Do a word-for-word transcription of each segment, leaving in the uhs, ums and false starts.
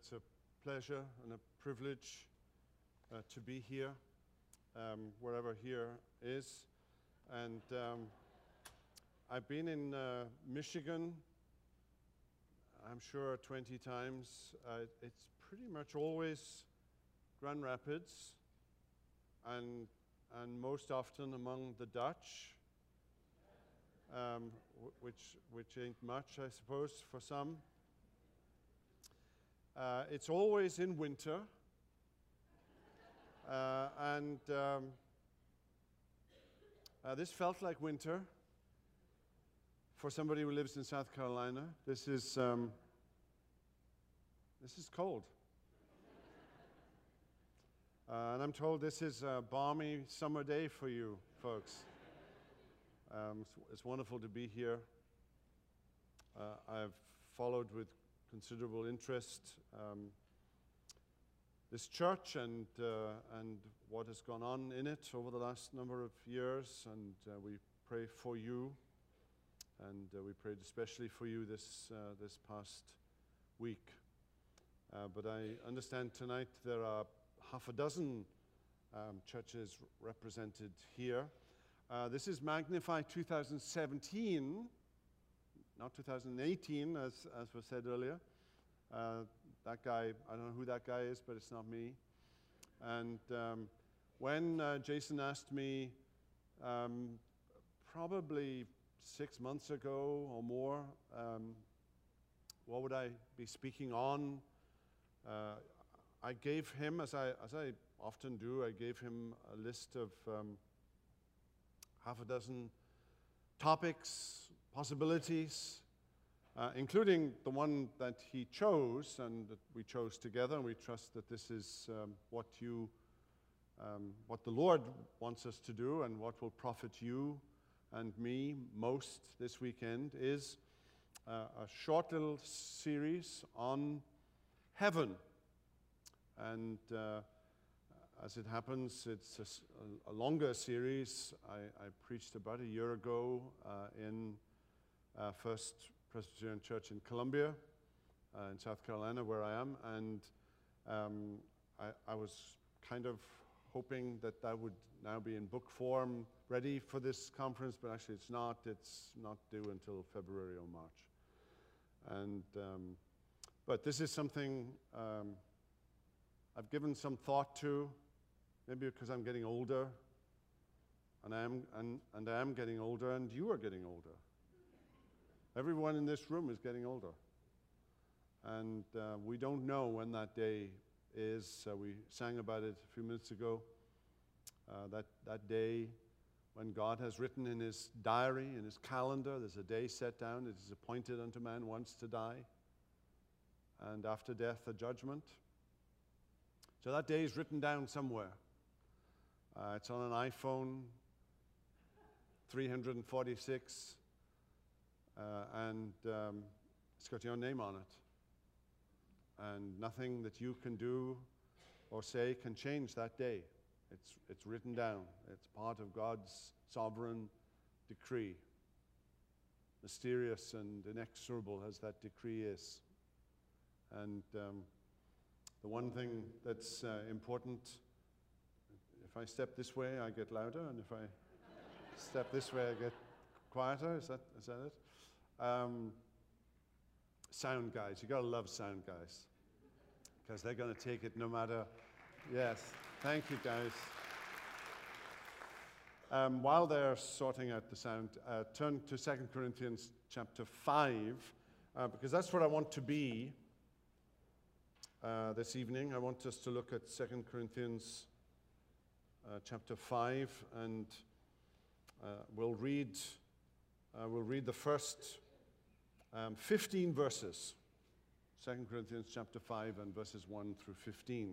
it's a pleasure and a privilege uh, to be here, um, wherever here is. And um, I've been in uh, Michigan, I'm sure twenty times. Uh, it's pretty much always Grand Rapids, and, and most often among the Dutch, um, which, which ain't much, I suppose, for some. Uh, it's always in winter, uh, and um, uh, this felt like winter for somebody who lives in South Carolina. This is um, this is cold, uh, and I'm told this is a balmy summer day for you folks. Um, it's, it's wonderful to be here. Uh, I've followed with considerable interest um, this church and uh, and what has gone on in it over the last number of years, and uh, we pray for you, and uh, we prayed especially for you this uh, this past week. Uh, but I understand tonight there are half a dozen um, churches represented here. Uh, this is Magnify two thousand seventeen. Not two thousand eighteen, as, as was said earlier. Uh, that guy, I don't know who that guy is, but it's not me. And um, when uh, Jason asked me, um, probably six months ago or more, um, what would I be speaking on, uh, I gave him, as I, as I often do, I gave him a list of um, half a dozen topics, possibilities, uh, including the one that he chose and that we chose together, and we trust that this is um, what you, um, what the Lord wants us to do and what will profit you and me most this weekend is uh, a short little series on heaven. And uh, as it happens, it's a, a longer series. I, I preached about a year ago uh, in uh, First Presbyterian Church in Columbia, uh, in South Carolina, where I am, and um, I, I was kind of hoping that that would now be in book form, ready for this conference, but actually it's not. It's not due until February or March. And um, but this is something um, I've given some thought to. Maybe because I'm getting older, and I am, and, and I am getting older, and you are getting older. Everyone in this room is getting older. And uh, we don't know when that day is. Uh, we sang about it a few minutes ago. Uh, that, that day when God has written in his diary, in his calendar, there's a day set down. It is appointed unto man once to die, and after death a judgment. So that day is written down somewhere. Uh, it's on an iPhone three forty-six, uh, and um, it's got your name on it. And nothing that you can do or say can change that day. It's, it's written down. It's part of God's sovereign decree. Mysterious and inexorable as that decree is. And um, the one thing that's uh, important, if I step this way, I get louder, and if I step this way, I get quieter. Is that, is that it? Um, sound guys. You gotta love sound guys, because they're gonna take it no matter. Yes, thank you guys. Um, while they're sorting out the sound, uh, turn to Second Corinthians chapter five, uh, because that's what I want to be uh, this evening. I want us to look at Second Corinthians Uh, chapter five, and uh, we'll read uh, we'll read the first um, fifteen verses. Second Corinthians chapter five and verses one through fifteen.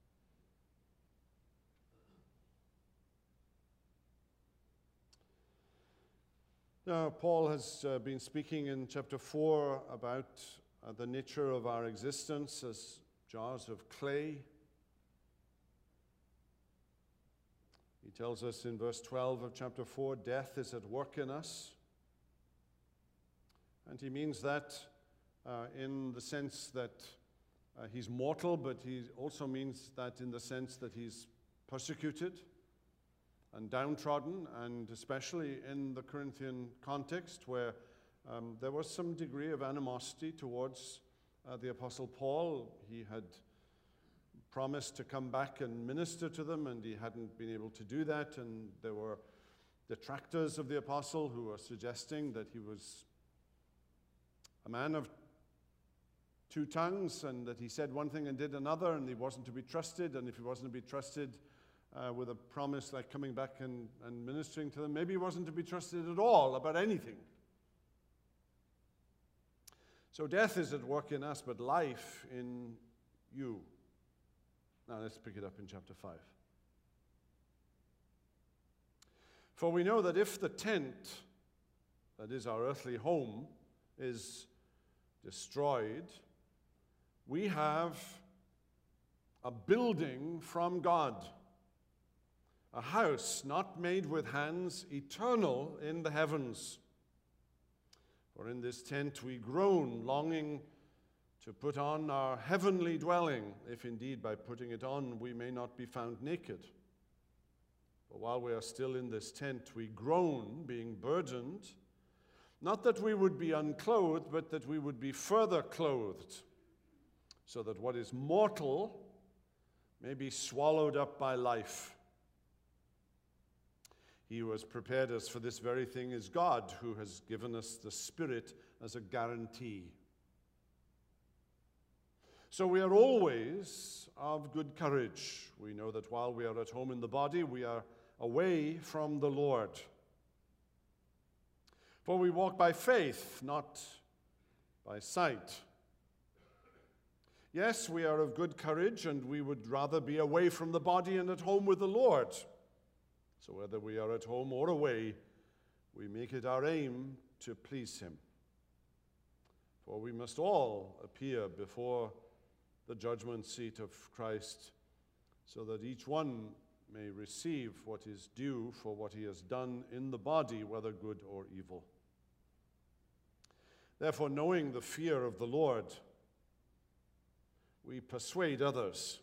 Now, Paul has uh, been speaking in chapter four about uh, the nature of our existence as jars of clay. He tells us in verse twelve of chapter four, death is at work in us. And he means that uh, in the sense that Uh, he's mortal, but he also means that in the sense that he's persecuted and downtrodden, and especially in the Corinthian context where um, there was some degree of animosity towards uh, the Apostle Paul. He had promised to come back and minister to them, and he hadn't been able to do that, and there were detractors of the apostle who were suggesting that he was a man of two tongues, and that he said one thing and did another, and he wasn't to be trusted, and if he wasn't to be trusted uh, with a promise like coming back and, and ministering to them, maybe he wasn't to be trusted at all about anything. So death is at work in us, but life in you. Now let's pick it up in chapter five. For we know that if the tent, that is our earthly home, is destroyed, we have a building from God, a house not made with hands, eternal in the heavens. For in this tent we groan, longing to put on our heavenly dwelling, if indeed by putting it on we may not be found naked. For while we are still in this tent, we groan, being burdened, not that we would be unclothed, but that we would be further clothed, so that what is mortal may be swallowed up by life. He who has prepared us for this very thing is God, who has given us the Spirit as a guarantee. So we are always of good courage. We know that while we are at home in the body, we are away from the Lord. For we walk by faith, not by sight. Yes, we are of good courage, and we would rather be away from the body and at home with the Lord. So whether we are at home or away, we make it our aim to please him. For we must all appear before the judgment seat of Christ, so that each one may receive what is due for what he has done in the body, whether good or evil. Therefore, knowing the fear of the Lord, we persuade others.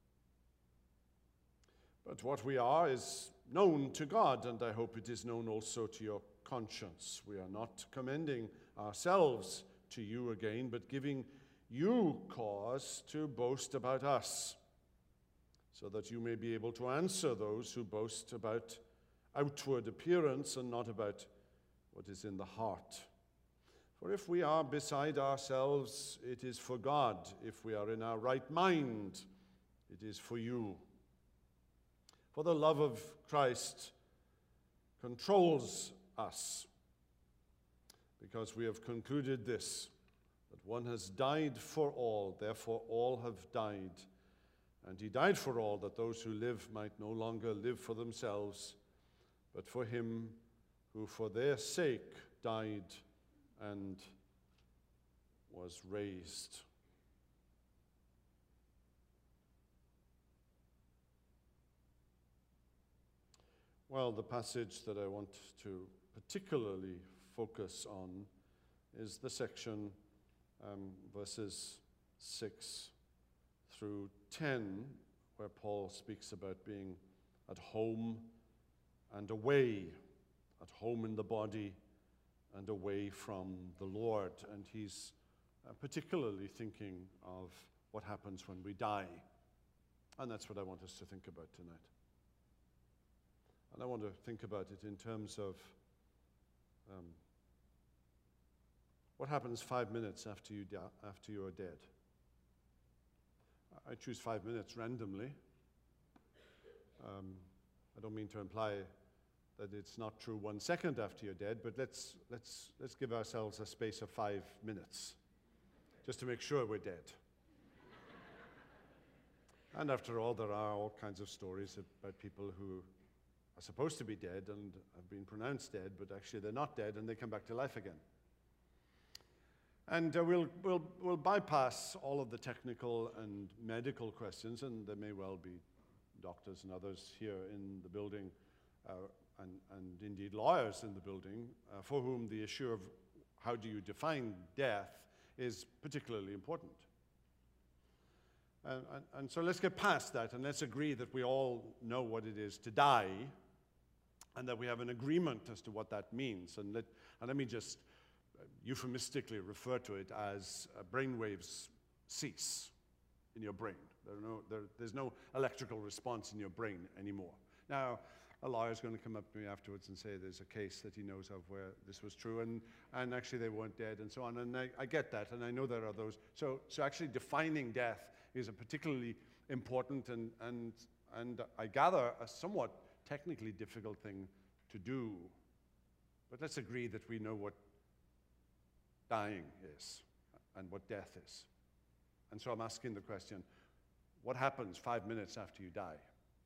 But what we are is known to God, and I hope it is known also to your conscience. We are not commending ourselves to you again, but giving you cause to boast about us, so that you may be able to answer those who boast about outward appearance and not about what is in the heart. For if we are beside ourselves, it is for God. If we are in our right mind, it is for you. For the love of Christ controls us, because we have concluded this, that one has died for all, therefore all have died. And he died for all, that those who live might no longer live for themselves, but for him who for their sake died and was raised. Well, the passage that I want to particularly focus on is the section um, verses six through ten, where Paul speaks about being at home and away, at home in the body and away from the Lord. And he's uh, particularly thinking of what happens when we die. And that's what I want us to think about tonight. And I want to think about it in terms of um, what happens five minutes after you, da- after you are dead. I choose five minutes randomly. Um, I don't mean to imply that it's not true one second after you're dead, but let's, let's, let's give ourselves a space of five minutes just to make sure we're dead. And after all, there are all kinds of stories about people who are supposed to be dead and have been pronounced dead, but actually they're not dead and they come back to life again. And uh, we'll, we'll, we'll bypass all of the technical and medical questions, and there may well be doctors and others here in the building, uh, and, and indeed lawyers in the building, uh, for whom the issue of how do you define death is particularly important. And, and, and so let's get past that, and let's agree that we all know what it is to die, and that we have an agreement as to what that means. And let, and let me just euphemistically refer to it as uh, brain waves cease in your brain. There are no, there, there's no electrical response in your brain anymore. Now, a lawyer's going to come up to me afterwards and say there's a case that he knows of where this was true, and, and actually they weren't dead, and so on. And I, I get that, and I know there are those. So, so actually defining death is a particularly important and, and, and I gather a somewhat technically difficult thing to do. But let's agree that we know what dying is and what death is. And so I'm asking the question, what happens five minutes after you die?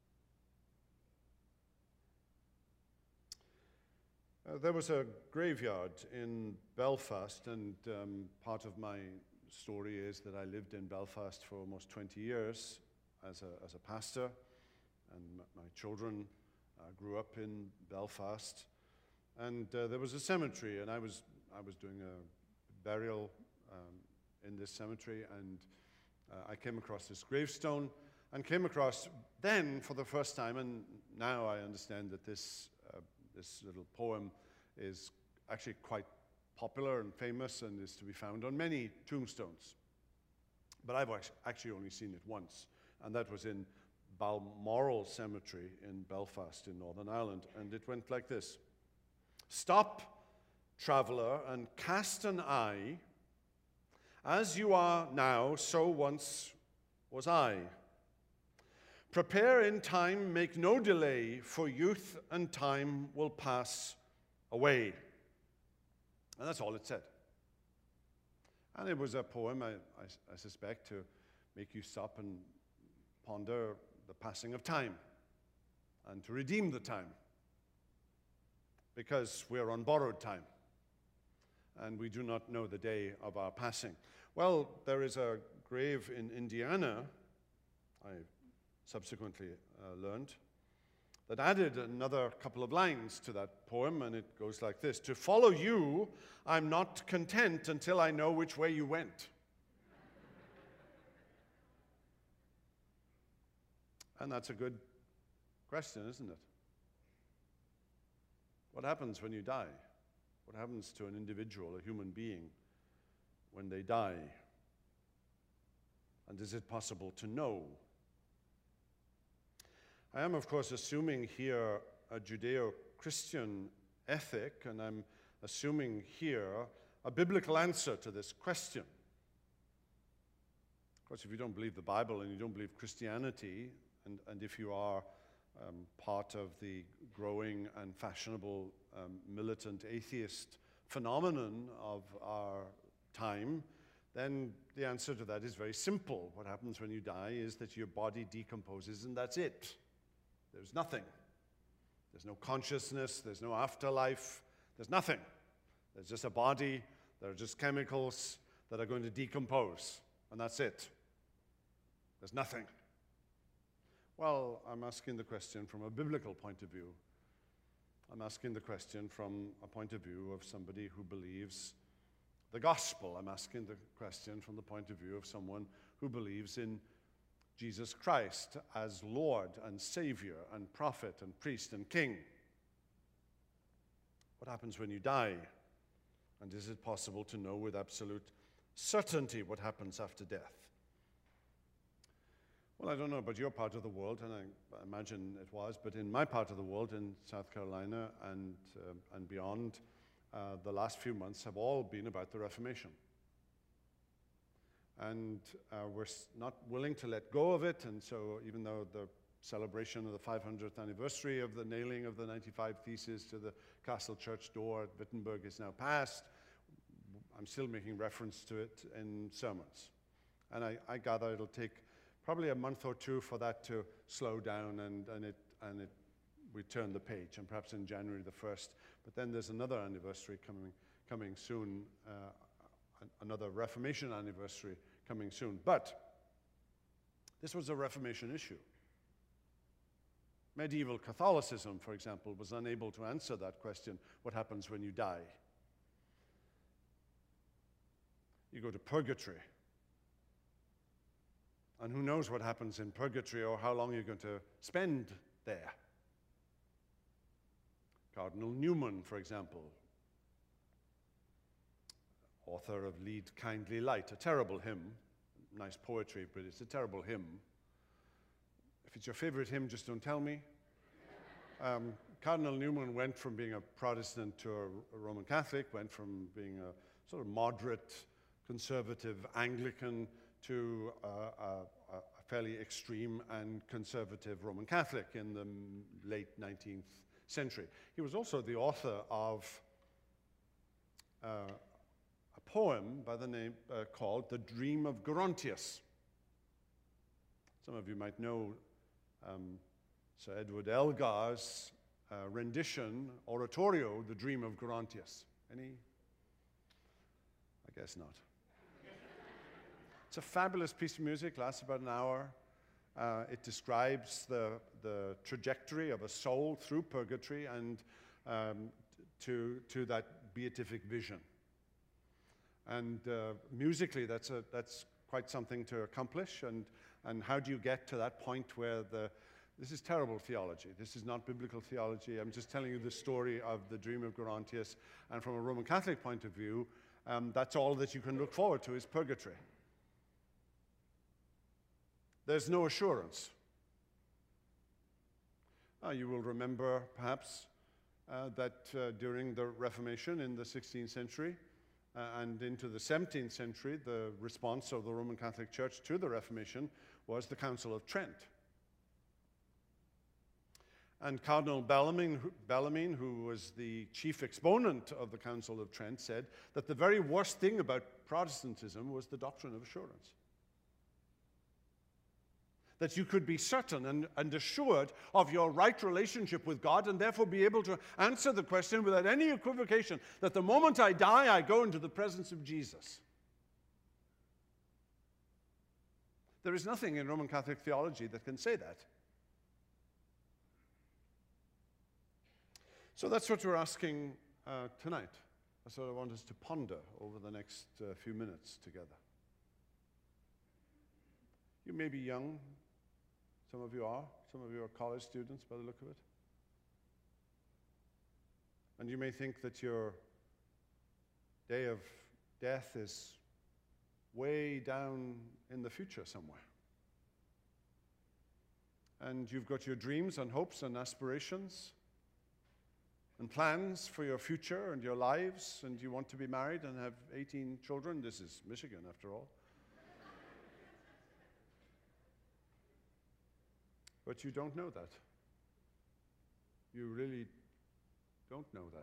Uh, there was a graveyard in Belfast, and um, part of my story is that I lived in Belfast for almost twenty years as a, as a pastor, and m my children uh, grew up in Belfast. And uh, there was a cemetery, and I was, I was doing a burial um, in this cemetery, and uh, I came across this gravestone, and came across then for the first time, and now I understand that this, uh, this little poem is actually quite popular and famous and is to be found on many tombstones. But I've actually only seen it once, and that was in Balmoral Cemetery in Belfast in Northern Ireland, and it went like this. Stop, traveler, and cast an eye. As you are now, so once was I. Prepare in time, make no delay, for youth and time will pass away. And that's all it said. And it was a poem, I, I, I suspect, to make you stop and ponder the passing of time and to redeem the time, because we're on borrowed time and we do not know the day of our passing. Well, there is a grave in Indiana, I subsequently uh, learned, that added another couple of lines to that poem, and it goes like this. To follow you, I'm not content until I know which way you went. And that's a good question, isn't it? What happens when you die? What happens to an individual, a human being, when they die? And is it possible to know? I am, of course, assuming here a Judeo-Christian ethic, and I'm assuming here a biblical answer to this question. Of course, if you don't believe the Bible and you don't believe Christianity, and, and if you are um, part of the growing and fashionable um, militant atheist phenomenon of our time, then the answer to that is very simple. What happens when you die is that your body decomposes, and that's it. There's nothing. There's no consciousness, there's no afterlife, there's nothing. There's just a body, there are just chemicals that are going to decompose, and that's it. There's nothing. Well, I'm asking the question from a biblical point of view. I'm asking the question from a point of view of somebody who believes the gospel. I'm asking the question from the point of view of someone who believes in Jesus Christ as Lord and Savior and prophet and priest and king. What happens when you die? And is it possible to know with absolute certainty what happens after death? Well, I don't know about your part of the world, and I imagine it was, but in my part of the world, in South Carolina and, uh, and beyond, uh, the last few months have all been about the Reformation. And uh, we're not willing to let go of it, and so even though the celebration of the five hundredth anniversary of the nailing of the ninety-five Theses to the Castle Church door at Wittenberg is now past, I'm still making reference to it in sermons. And I, I gather it'll take probably a month or two for that to slow down, and, and, it, and it, we turn the page, and perhaps in January the first. But then there's another anniversary coming, coming soon, uh, another Reformation anniversary coming soon. But this was a Reformation issue. Medieval Catholicism, for example, was unable to answer that question, what happens when you die? You go to purgatory. And who knows what happens in purgatory or how long you're going to spend there. Cardinal Newman, for example, author of Lead Kindly Light, a terrible hymn, nice poetry, but it's a terrible hymn. If it's your favorite hymn, just don't tell me. Um, Cardinal Newman went from being a Protestant to a, a Roman Catholic, went from being a sort of moderate, conservative Anglican to uh, a, a fairly extreme and conservative Roman Catholic in the late nineteenth century. He was also the author of uh, a poem by the name uh, called The Dream of Gerontius. Some of you might know um, Sir Edward Elgar's uh, rendition, oratorio, The Dream of Gerontius. Any? I guess not. It's a fabulous piece of music, lasts about an hour. Uh, it describes the, the trajectory of a soul through purgatory and um, to, to that beatific vision. And uh, musically, that's, a, that's quite something to accomplish. And, and how do you get to that point where the, this is terrible theology. This is not biblical theology. I'm just telling you the story of the Dream of Gerontius. And from a Roman Catholic point of view, um, that's all that you can look forward to is purgatory. There's no assurance. Uh, you will remember, perhaps, uh, that uh, during the Reformation in the sixteenth century uh, and into the seventeenth century, the response of the Roman Catholic Church to the Reformation was the Council of Trent. And Cardinal Bellarmine, Bellarmine, who was the chief exponent of the Council of Trent, said that the very worst thing about Protestantism was the doctrine of assurance. That you could be certain and, and assured of your right relationship with God and therefore be able to answer the question without any equivocation that the moment I die, I go into the presence of Jesus. There is nothing in Roman Catholic theology that can say that. So that's what we're asking uh, tonight. That's what I want us to ponder over the next uh, few minutes together. You may be young. Some of you are. Some of you are college students by the look of it. And you may think that your day of death is way down in the future somewhere. And you've got your dreams and hopes and aspirations and plans for your future and your lives, and you want to be married and have eighteen children. This is Michigan, after all. But you don't know that. You really don't know that.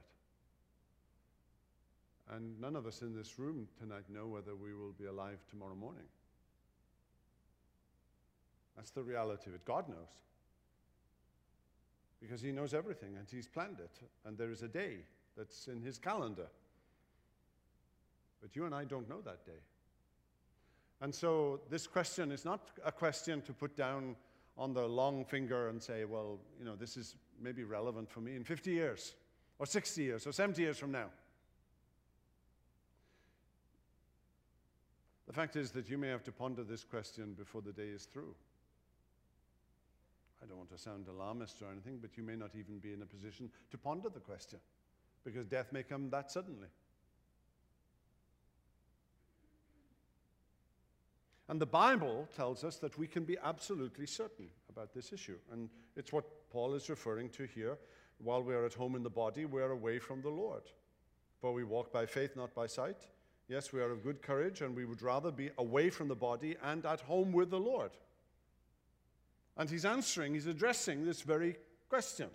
And none of us in this room tonight know whether we will be alive tomorrow morning. That's the reality of it. God knows. Because he knows everything, and he's planned it. And there is a day that's in his calendar. But you and I don't know that day. And so this question is not a question to put down on the long finger and say, well, you know, this is maybe relevant for me in fifty years, or sixty years, or seventy years from now. The fact is that you may have to ponder this question before the day is through. I don't want to sound alarmist or anything, but you may not even be in a position to ponder the question, because death may come that suddenly. And the Bible tells us that we can be absolutely certain about this issue. And it's what Paul is referring to here. While we are at home in the body, we are away from the Lord. For we walk by faith, not by sight. Yes, we are of good courage, and we would rather be away from the body and at home with the Lord. And he's answering, he's addressing this very question.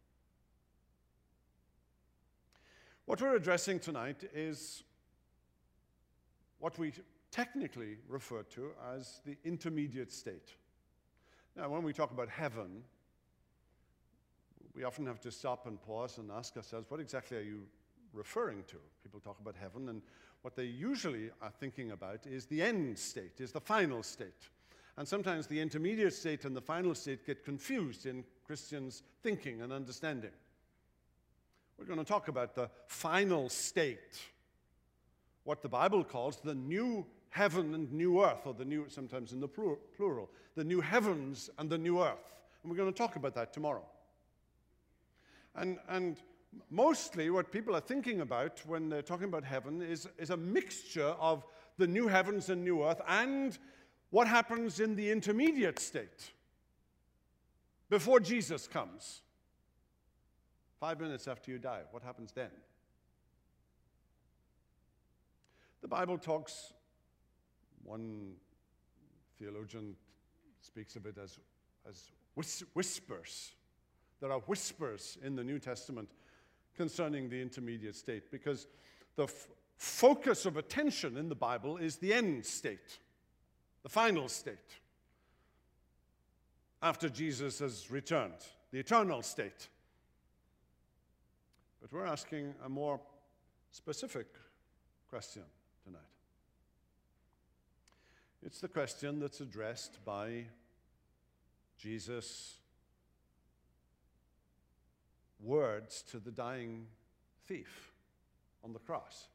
What we're addressing tonight is what we technically referred to as the intermediate state. Now, when we talk about heaven, we often have to stop and pause and ask ourselves, what exactly are you referring to? People talk about heaven, and what they usually are thinking about is the end state, is the final state. And sometimes the intermediate state and the final state get confused in Christians' thinking and understanding. We're going to talk about the final state, what the Bible calls the new heaven and new earth, or the new, sometimes in the plural, the new heavens and the new earth. And we're going to talk about that tomorrow. And, and mostly what people are thinking about when they're talking about heaven is, is a mixture of the new heavens and new earth and what happens in the intermediate state before Jesus comes. Five minutes after you die, what happens then? The Bible talks, one theologian speaks of it as, as whis- whispers. There are whispers in the New Testament concerning the intermediate state, because the f- focus of attention in the Bible is the end state, the final state, after Jesus has returned, the eternal state. But we're asking a more specific question tonight. It's the question that's addressed by Jesus' words to the dying thief on the cross.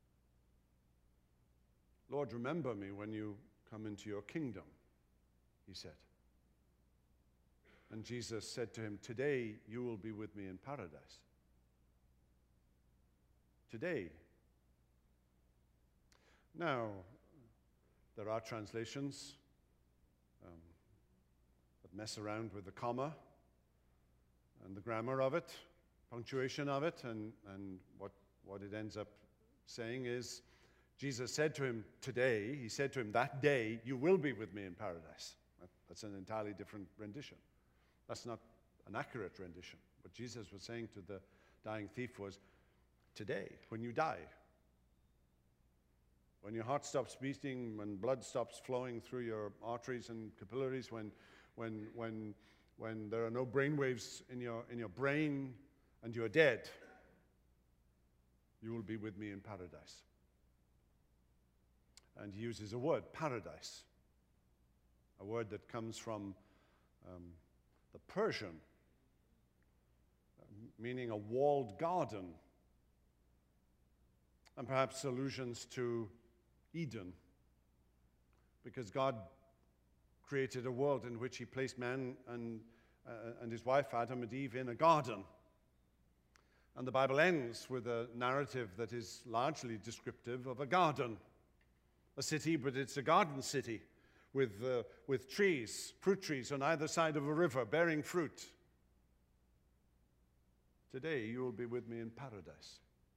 Lord, remember me when you come into your kingdom, he said. And Jesus said to him, today you will be with me in paradise. Today. Now, there are translations um, that mess around with the comma and the grammar of it, punctuation of it, and, and what, what it ends up saying is, Jesus said to him today, he said to him, that day you will be with me in paradise. That's an entirely different rendition. That's not an accurate rendition. What Jesus was saying to the dying thief was, today, when you die, when your heart stops beating, when blood stops flowing through your arteries and capillaries, when, when, when, when there are no brain waves in your, in your brain and you're dead, you will be with me in paradise. And he uses a word, paradise, a word that comes from um, the Persian, meaning a walled garden, and perhaps allusions to Eden, because God created a world in which he placed man and, uh, and his wife, Adam and Eve, in a garden. And the Bible ends with a narrative that is largely descriptive of a garden. A city, but it's a garden city with, uh, with trees, fruit trees on either side of a river bearing fruit. Today you will be with me in paradise.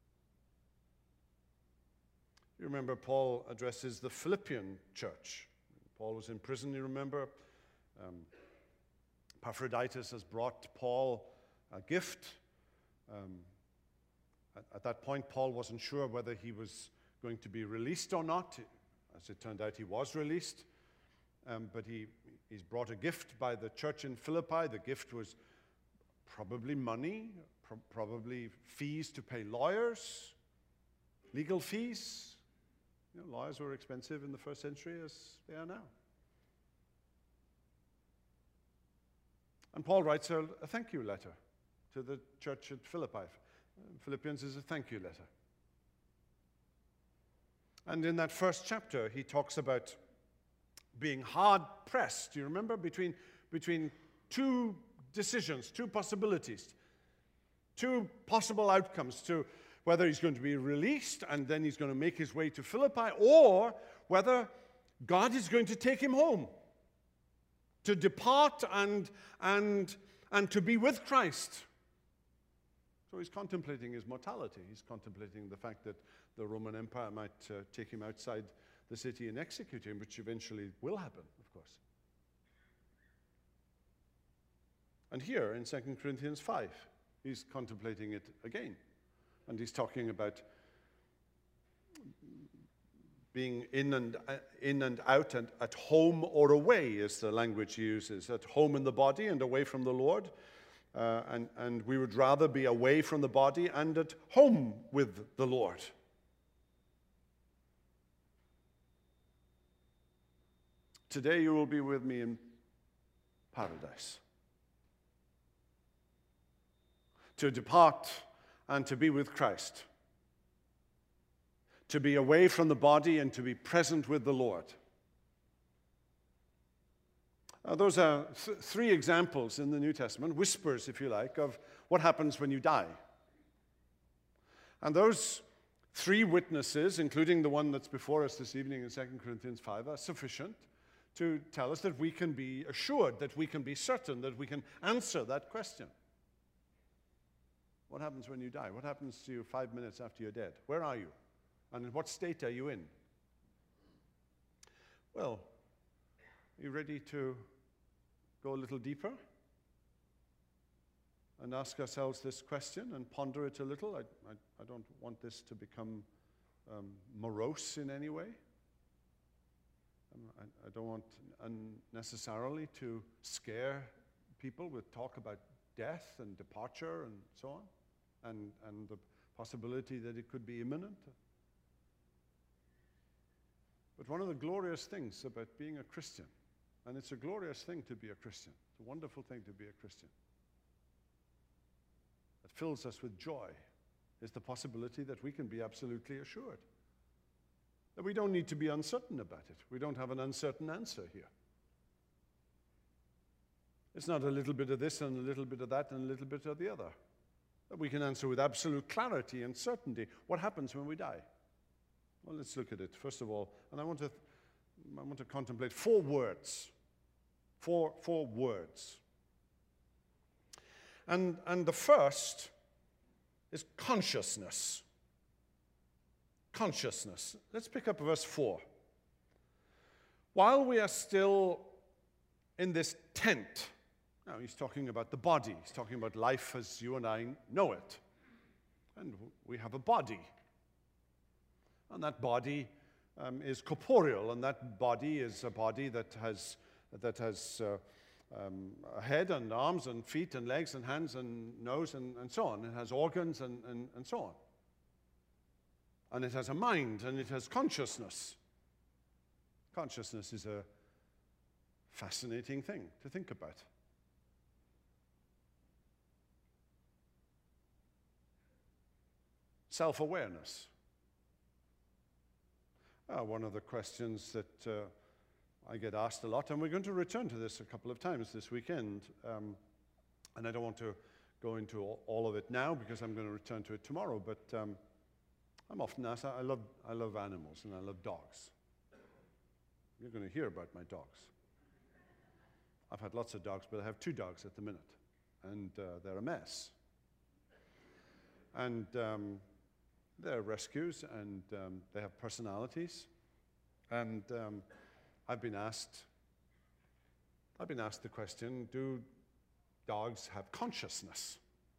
You remember Paul addresses the Philippian church. Paul was in prison, you remember. Um, Epaphroditus has brought Paul a gift. Um, at, at that point, Paul wasn't sure whether he was going to be released or not. As it turned out, he was released. Um, but he, he's brought a gift by the church in Philippi. The gift was probably money, pro- probably fees to pay lawyers, legal fees. You know, lawyers were expensive in the first century as they are now. And Paul writes a, a thank you letter to the church at Philippi. Philippians is a thank you letter. And in that first chapter, he talks about being hard-pressed. Do you remember? Between, between two decisions, two possibilities, two possible outcomes, to whether he's going to be released and then he's going to make his way to Philippi, or whether God is going to take him home, to depart and, and, and to be with Christ. So he's contemplating his mortality. He's contemplating the fact that the Roman Empire might uh, take him outside the city and execute him, which eventually will happen, of course. And here in Second Corinthians five, he's contemplating it again. And he's talking about being in and, uh, in and out and at home or away is the language he uses. At home in the body and away from the Lord. Uh, and, and we would rather be away from the body and at home with the Lord. Today you will be with me in paradise. To depart and to be with Christ. to be away from the body and to be present with the Lord. Uh, those are th- three examples in the New Testament, whispers, if you like, of what happens when you die. And those three witnesses, including the one that's before us this evening in Second Corinthians five, are sufficient to tell us that we can be assured, that we can be certain, that we can answer that question. What happens when you die? What happens to you five minutes after you're dead? Where are you? And in what state are you in? Well, are you ready to go a little deeper and ask ourselves this question and ponder it a little? I, I, I don't want this to become um, morose in any way. Um, I, I don't want unnecessarily to scare people with talk about death and departure and so on, and, and the possibility that it could be imminent. But one of the glorious things about being a Christian, and it's a glorious thing to be a Christian, it's a wonderful thing to be a Christian, that fills us with joy, is the possibility that we can be absolutely assured. That we don't need to be uncertain about it. We don't have an uncertain answer here. It's not a little bit of this and a little bit of that and a little bit of the other. That we can answer with absolute clarity and certainty what happens when we die. Well, let's look at it, first of all. And I want to, I want to contemplate four words. Four, four words. And, and the first is consciousness. Consciousness. Let's pick up verse four. While we are still in this tent, now he's talking about the body. He's talking about life as you and I know it. And we have a body. And that body um, is corporeal, and that body is a body that has, that has uh, um, a head and arms and feet and legs and hands and nose and, and so on. It has organs and, and, and so on. And it has a mind, and it has consciousness. Consciousness is a fascinating thing to think about. Self-awareness. Uh, one of the questions that uh, I get asked a lot, and we're going to return to this a couple of times this weekend, um, and I don't want to go into all, all of it now because I'm going to return to it tomorrow, but um, I'm often asked, I love, I love animals and I love dogs. You're going to hear about my dogs. I've had lots of dogs, but I have two dogs at the minute, and uh, they're a mess. And um, they're rescues, and um, they have personalities. And um, I've been asked, I've been asked the question, do dogs have consciousness?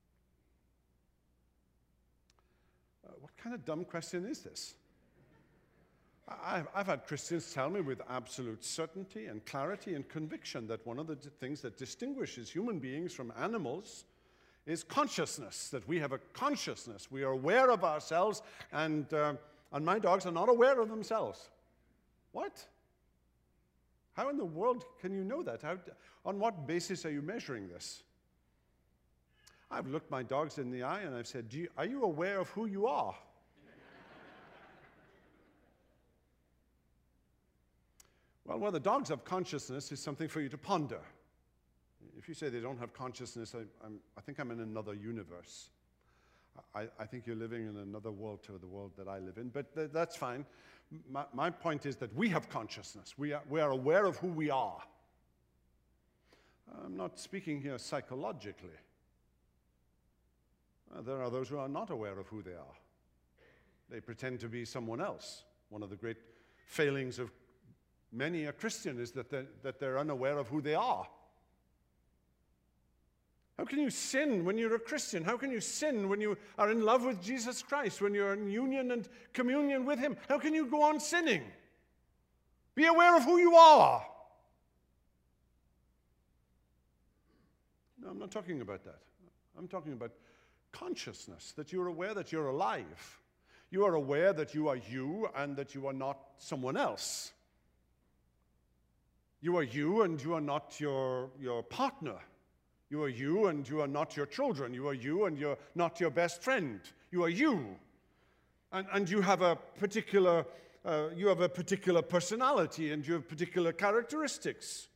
Uh, what kind of dumb question is this? I've, I've had Christians tell me with absolute certainty and clarity and conviction that one of the d- things that distinguishes human beings from animals is consciousness, that we have a consciousness. We are aware of ourselves, and, uh, and my dogs are not aware of themselves. What? How in the world can you know that? How, on what basis are you measuring this? I've looked my dogs in the eye and I've said, Do you, are you aware of who you are? Well, whether dogs have consciousness is something for you to ponder. If you say they don't have consciousness, I, I'm, I think I'm in another universe. I, I think you're living in another world to the world that I live in, but th- that's fine. My, my point is that we have consciousness. We are, we are aware of who we are. I'm not speaking here psychologically. Uh, there are those who are not aware of who they are. They pretend to be someone else. One of the great failings of many a Christian is that they're, that they're unaware of who they are. How can you sin when you're a Christian? How can you sin when you are in love with Jesus Christ, when you're in union and communion with Him? How can you go on sinning? Be aware of who you are. No, I'm not talking about that. I'm talking about consciousness, that you're aware that you're alive. You are aware that you are you and that you are not someone else. You are you and you are not your, your partner. You are you and you are not your children. You are you and you're not your best friend. You are you. And, and you have a particular, uh, you have a particular personality and you have particular characteristics.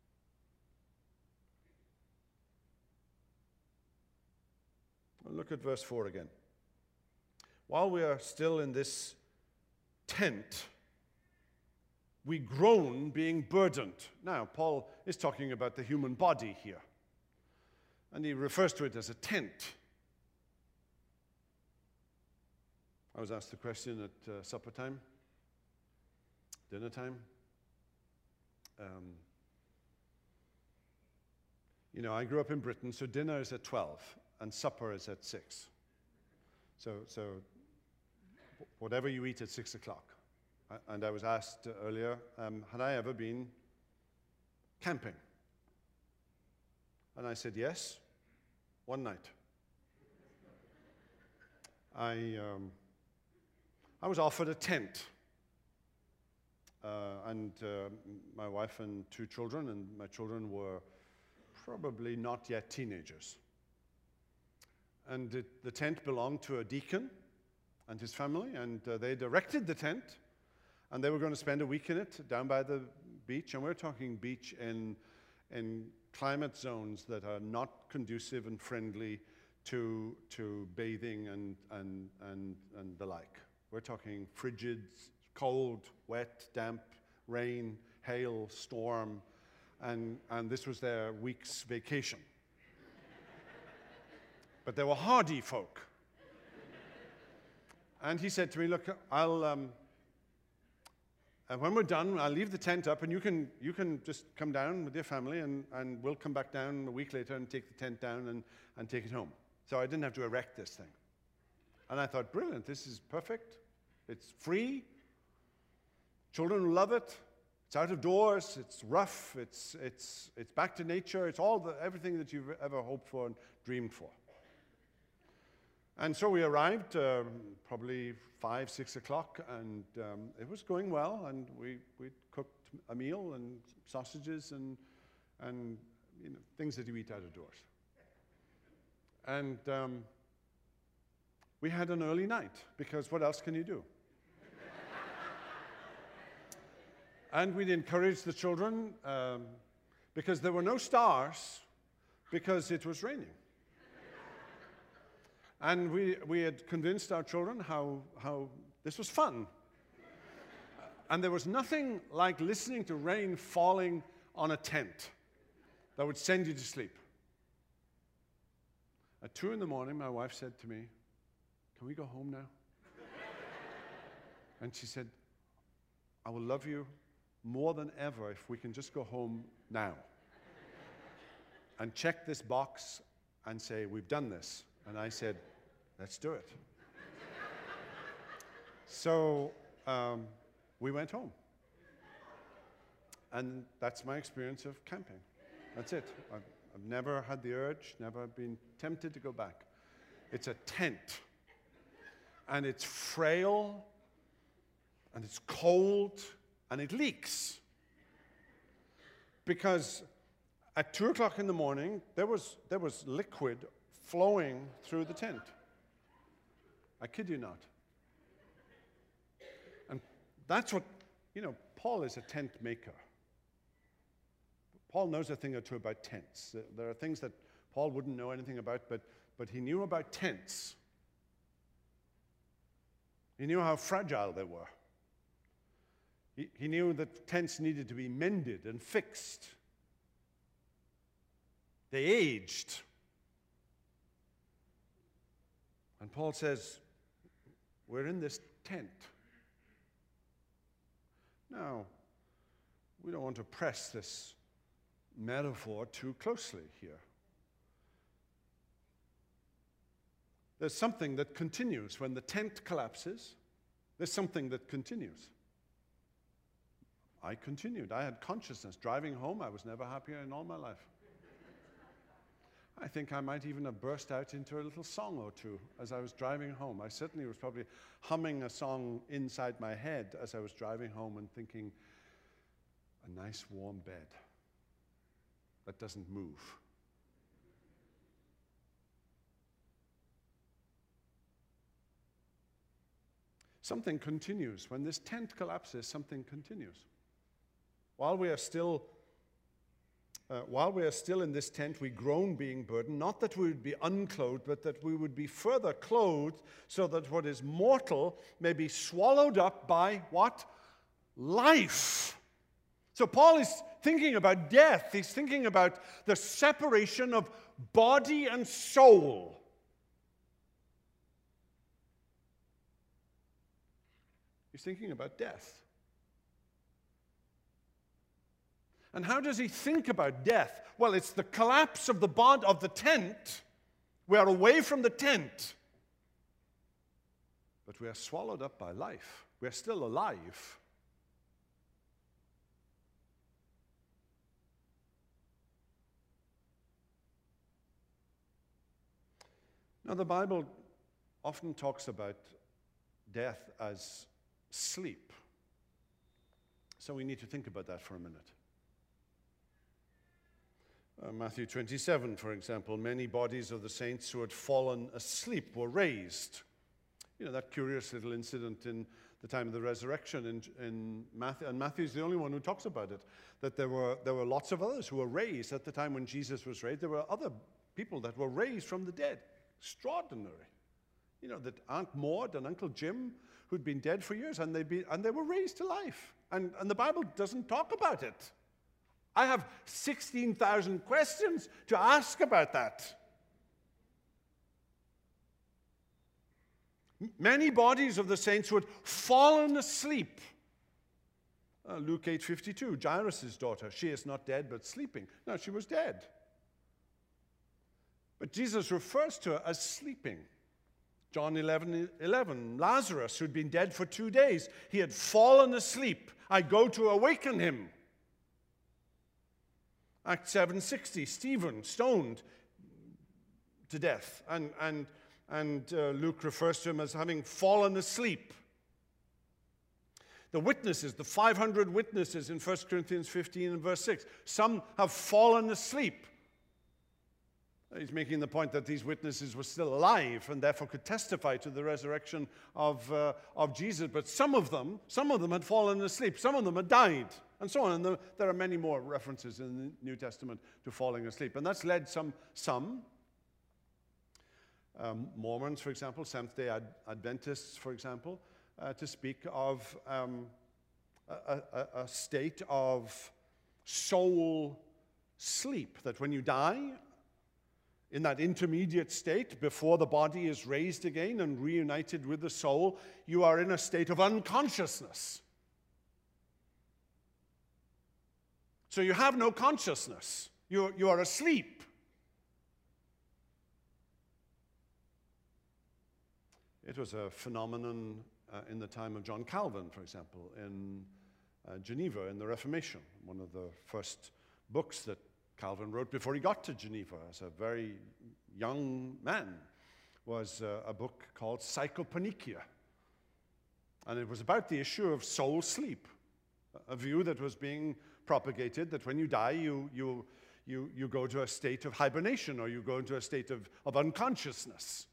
Look at verse four again. While we are still in this tent, we groan being burdened. Now, Paul is talking about the human body here. And he refers to it as a tent. I was asked the question at uh, supper time, dinner time. Um, you know, I grew up in Britain, so dinner is at twelve. And supper is at six. So, so whatever you eat at six o'clock. And I was asked earlier, um, had I ever been camping? And I said yes, one night. I, um, I was offered a tent. Uh, and uh, my wife and two children, and my children were probably not yet teenagers. And it, the tent belonged to a deacon and his family, and uh, they directed the tent, and they were going to spend a week in it down by the beach. And we're talking beach in, in climate zones that are not conducive and friendly to, to bathing and, and, and, and the like. We're talking frigid, cold, wet, damp, rain, hail, storm, and, and this was their week's vacation. But they were hardy folk. And he said to me, look, I'll, um, and when we're done, I'll leave the tent up, and you can, you can just come down with your family, and, and we'll come back down a week later and take the tent down and, and take it home. So I didn't have to erect this thing. And I thought, brilliant, this is perfect. It's free. Children love it. It's out of doors. It's rough. It's, it's, it's back to nature. It's all the, everything that you've ever hoped for and dreamed for. And so we arrived um, probably five, six o'clock, and um, it was going well, and we, we cooked a meal and sausages and, and you know, things that you eat out of doors. And um, we had an early night, because what else can you do? And we'd encouraged the children, um, because there were no stars, because it was raining. And we, we had convinced our children how, how this was fun. And there was nothing like listening to rain falling on a tent that would send you to sleep. At two in the morning, my wife said to me, can we go home now? And she said, I will love you more than ever if we can just go home now. And check this box and say, we've done this. And I said, let's do it. So um, we went home. And that's my experience of camping. That's it. I've, I've never had the urge, never been tempted to go back. It's a tent. And it's frail, and it's cold, and it leaks. Because at two o'clock in the morning, there was, there was liquid flowing through the tent. I kid you not. And that's what, you know, Paul is a tent maker. Paul knows a thing or two about tents. There are things that Paul wouldn't know anything about, but, but he knew about tents. He knew how fragile they were. He, he knew that tents needed to be mended and fixed. They aged. And Paul says, we're in this tent. Now, we don't want to press this metaphor too closely here. There's something that continues. When the tent collapses, there's something that continues. I continued. I had consciousness. Driving home, I was never happier in all my life. I think I might even have burst out into a little song or two as I was driving home. I certainly was probably humming a song inside my head as I was driving home and thinking, a nice warm bed that doesn't move. something continues. When this tent collapses, something continues. While we are still, uh, while we are still in this tent, we groan being burdened, not that we would be unclothed, but that we would be further clothed, so that what is mortal may be swallowed up by what? Life. So Paul is thinking about death. He's thinking about the separation of body and soul. He's thinking about death. And how does he think about death? Well, it's the collapse of the bond of the tent. We are away from the tent, but we are swallowed up by life. We are still alive. Now, the Bible often talks about death as sleep. So we need to think about that for a minute. Uh, Matthew twenty-seven, for example, many bodies of the saints who had fallen asleep were raised. You know, that curious little incident in the time of the resurrection in, in Matthew, and Matthew's the only one who talks about it, that there were, there were lots of others who were raised at the time when Jesus was raised. There were other people that were raised from the dead. Extraordinary. You know, that Aunt Maud and Uncle Jim, who'd been dead for years, and, they'd be, and they were raised to life. And, and the Bible doesn't talk about it. I have sixteen thousand questions to ask about that. Many bodies of the saints who had fallen asleep. Uh, Luke eight fifty-two, Jairus' daughter, she is not dead but sleeping. No, she was dead. But Jesus refers to her as sleeping. John eleven eleven, Lazarus, who'd been dead for two days, he had fallen asleep. I go to awaken him. Acts seven sixty, Stephen stoned to death, and, and, and uh, Luke refers to him as having fallen asleep. The witnesses, the five hundred witnesses in First Corinthians fifteen and verse six, some have fallen asleep. He's making the point that these witnesses were still alive and therefore could testify to the resurrection of, uh, of Jesus. But some of them, some of them had fallen asleep. Some of them had died, and so on. And there, there are many more references in the New Testament to falling asleep. And that's led some, some um, Mormons, for example, Seventh-day Ad- Adventists, for example, uh, to speak of um, a, a, a state of soul sleep, that when you die, in that intermediate state, before the body is raised again and reunited with the soul, you are in a state of unconsciousness. So you have no consciousness. You, you are asleep. It was a phenomenon uh, in the time of John Calvin, for example, in uh, Geneva in the Reformation, one of the first books that Calvin wrote before he got to Geneva as a very young man was uh, a book called Psychopannychia. And it was about the issue of soul sleep, a view that was being propagated that when you die, you, you, you, you go to a state of hibernation, or you go into a state of, of unconsciousness.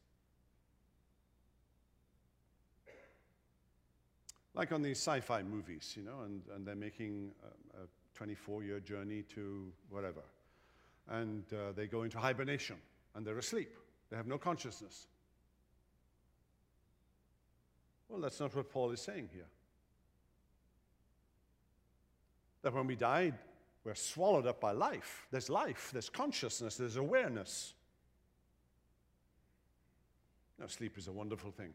Like on these sci-fi movies, you know, and, and they're making a, a twenty-four-year journey to whatever. And uh, they go into hibernation, and they're asleep. They have no consciousness. Well, that's not what Paul is saying here. That when we die, we're swallowed up by life. There's life, there's consciousness, there's awareness. Now, sleep is a wonderful thing.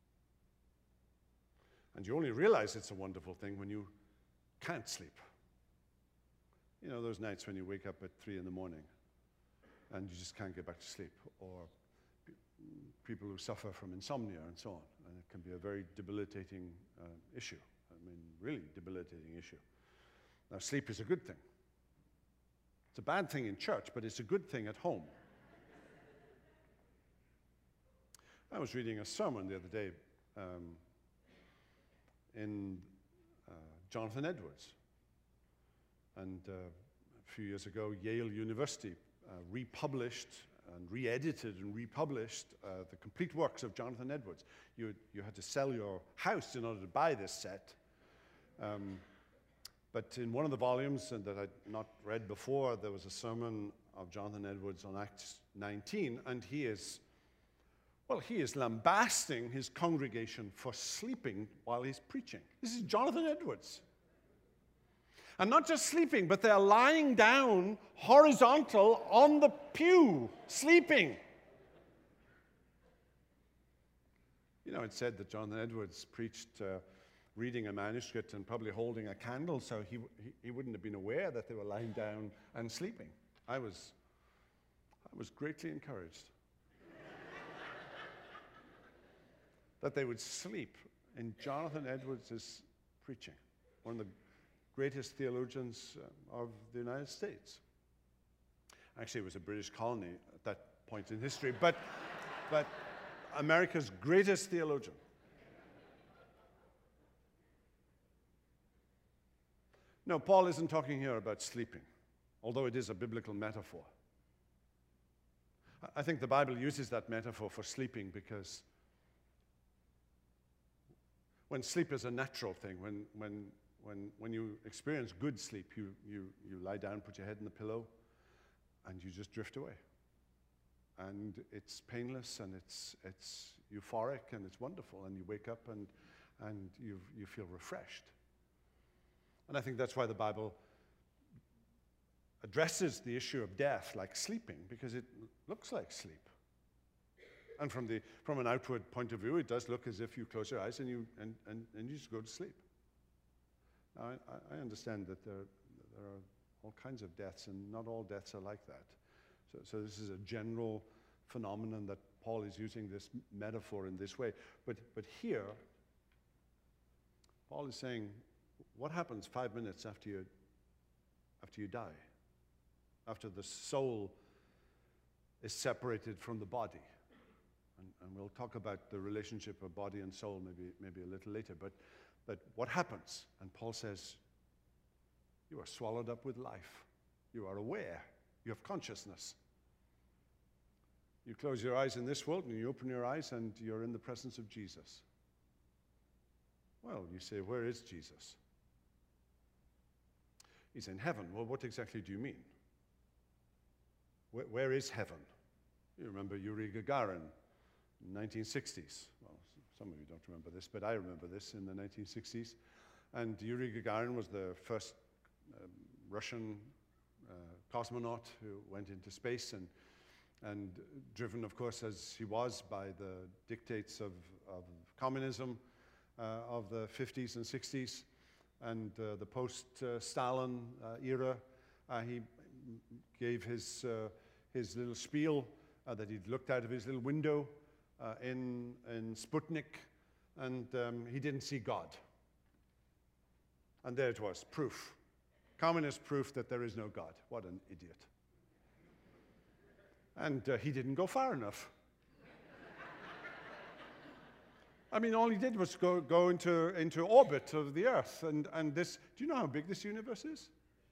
And you only realize it's a wonderful thing when you can't sleep. You know, those nights when you wake up at three in the morning and you just can't get back to sleep, or p- people who suffer from insomnia and so on. And it can be a very debilitating uh, issue. I mean, really debilitating issue. Now, sleep is a good thing. It's a bad thing in church, but it's a good thing at home. I was reading a sermon the other day um, in uh, Jonathan Edwards. And uh, a few years ago, Yale University uh, republished and re-edited and republished uh, the complete works of Jonathan Edwards. You, you had to sell your house in order to buy this set. Um, but in one of the volumes uh, that I'd not read before, there was a sermon of Jonathan Edwards on Acts nineteen, and he is, well, he is lambasting his congregation for sleeping while he's preaching. This is Jonathan Edwards. And not just sleeping, but they're lying down horizontal on the pew, sleeping. You know, it's said that Jonathan Edwards preached uh, reading a manuscript and probably holding a candle, so he, he, he wouldn't have been aware that they were lying down and sleeping. I was, I was greatly encouraged that they would sleep in Jonathan Edwards' preaching, one of the greatest theologians uh, of the United States. Actually, it was a British colony at that point in history, but, but America's greatest theologian. No, Paul isn't talking here about sleeping, although it is a biblical metaphor. I think the Bible uses that metaphor for sleeping because when sleep is a natural thing, when, when, when, when you experience good sleep, you, you, you lie down, put your head in the pillow, and you just drift away. And it's painless, and it's, it's euphoric, and it's wonderful, and you wake up and, and you, you feel refreshed. And I think that's why the Bible addresses the issue of death like sleeping, because it looks like sleep. And from, the, from an outward point of view, it does look as if you close your eyes and you, and, and, and you just go to sleep. Now, I, I understand that there, there are all kinds of deaths, and not all deaths are like that. So, so this is a general phenomenon that Paul is using this metaphor in this way. But, but here, Paul is saying, what happens five minutes after you, after you die? After the soul is separated from the body? And, and we'll talk about the relationship of body and soul maybe, maybe a little later. But, but what happens? And Paul says, you are swallowed up with life. You are aware. You have consciousness. You close your eyes in this world and you open your eyes and you're in the presence of Jesus. Well, you say, where is Jesus? He's in heaven. Well, what exactly do you mean? Where, where is heaven? You remember Yuri Gagarin in the nineteen sixties. Well, some of you don't remember this, but I remember this in the nineteen sixties. And Yuri Gagarin was the first um, Russian uh, cosmonaut who went into space, and, and driven, of course, as he was by the dictates of, of communism uh, of the fifties and sixties. And uh, the post-Stalin uh, uh, era, uh, he gave his, uh, his little spiel uh, that he'd looked out of his little window uh, in, in Sputnik, and um, he didn't see God. And there it was, proof. Communist proof that there is no God. What an idiot. And uh, he didn't go far enough. I mean, all he did was go, go into, into orbit of the Earth. And, and this, do you know how big this universe is?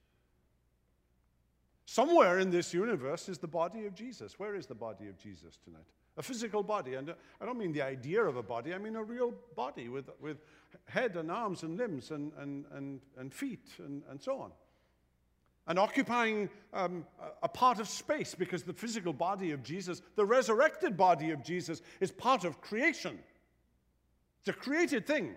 Somewhere in this universe is the body of Jesus. Where is the body of Jesus tonight? A physical body. And I don't mean the idea of a body. I mean a real body with, with head and arms and limbs and, and, and, and feet and, and so on. And occupying um, a part of space, because the physical body of Jesus, the resurrected body of Jesus, is part of creation. It's a created thing.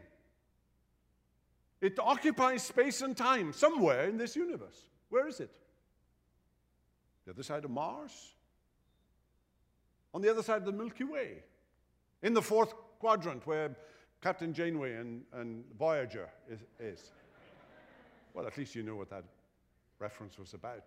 It occupies space and time somewhere in this universe. Where is it? The other side of Mars? On the other side of the Milky Way? In the fourth quadrant where Captain Janeway and, and Voyager is, is? Well, at least you know what that reference was about.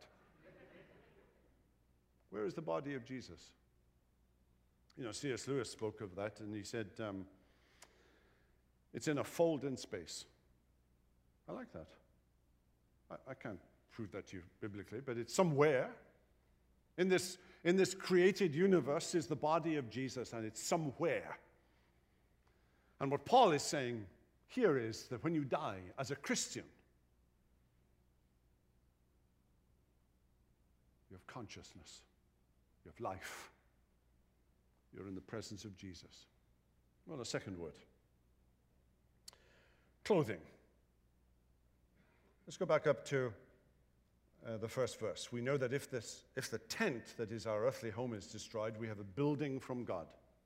Where is the body of Jesus? You know, C S Lewis spoke of that, and he said, um, it's in a fold in space. I like that. I, I can't prove that to you biblically, but it's somewhere. In this, in this created universe is the body of Jesus, and it's somewhere. And what Paul is saying here is that when you die as a Christian, you have consciousness. You have life. You're in the presence of Jesus. Well, a second word. Clothing. Let's go back up to uh, the first verse. We know that if, this, if the tent that is our earthly home is destroyed, we have a building from God.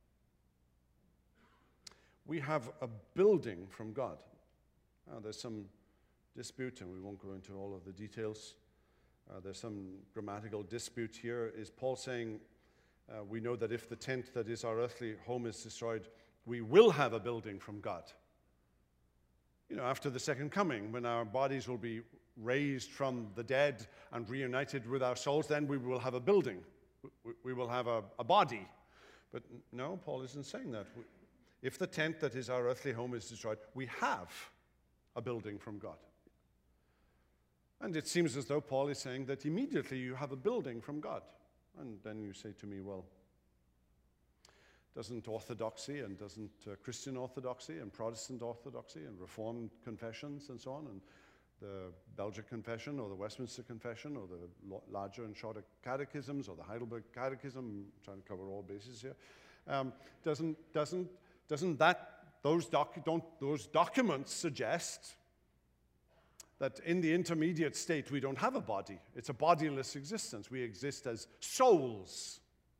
We have a building from God. Now, there's some dispute, and we won't go into all of the details. Uh, there's some grammatical dispute here. Is Paul saying, uh, we know that if the tent that is our earthly home is destroyed, we will have a building from God? You know, after the second coming, when our bodies will be raised from the dead and reunited with our souls, then we will have a building. We, we will have a, a body. But no, Paul isn't saying that. We, if the tent that is our earthly home is destroyed, we have a building from God. And it seems as though Paul is saying that immediately you have a building from God. And then you say to me, well, doesn't orthodoxy and doesn't uh, Christian orthodoxy and Protestant orthodoxy and Reformed confessions and so on, and the Belgic Confession or the Westminster Confession or the larger and shorter catechisms or the Heidelberg Catechism, I'm trying to cover all bases here, um, doesn't, doesn't, doesn't that, those, doc, don't, those documents suggest that in the intermediate state we don't have a body? It's a bodiless existence. We exist as souls.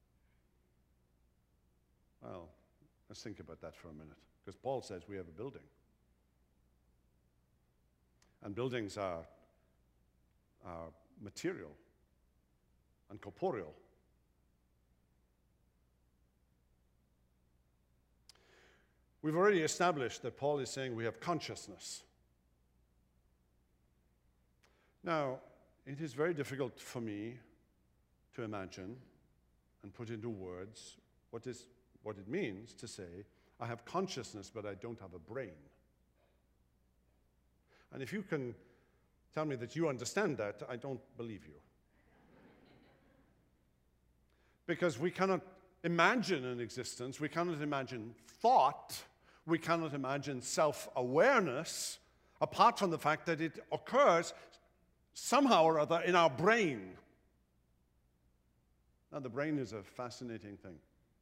Well, let's think about that for a minute, because Paul says we have a building. And buildings are, are material and corporeal. We've already established that Paul is saying we have consciousness. Now, it is very difficult for me to imagine and put into words what is what it means to say, I have consciousness, but I don't have a brain. And if you can tell me that you understand that, I don't believe you. Because we cannot imagine an existence, we cannot imagine thought, we cannot imagine self-awareness, apart from the fact that it occurs somehow or other in our brain. Now, the brain is a fascinating thing.